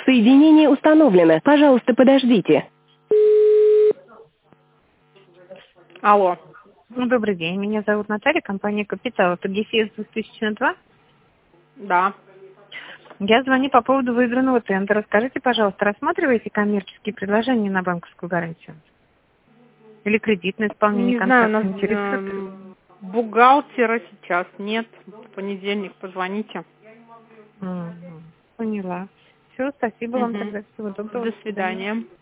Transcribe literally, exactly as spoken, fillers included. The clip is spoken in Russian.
Соединение установлено. Пожалуйста, подождите. Алло. Ну, добрый день, меня зовут Наталья, компания «Капитал». Это ГИФИС две тысячи два? Да. Я звоню по поводу выигранного тендера. Скажите, пожалуйста, рассматриваете коммерческие предложения на банковскую гарантию? Или кредитное исполнение Не знаю, у контракта? нас Интересует? эм, бухгалтера сейчас нет. В понедельник позвоните. Мгм. Поняла. Все, спасибо вам Мгм. тогда. Всего доброго. До До свидания. свидания.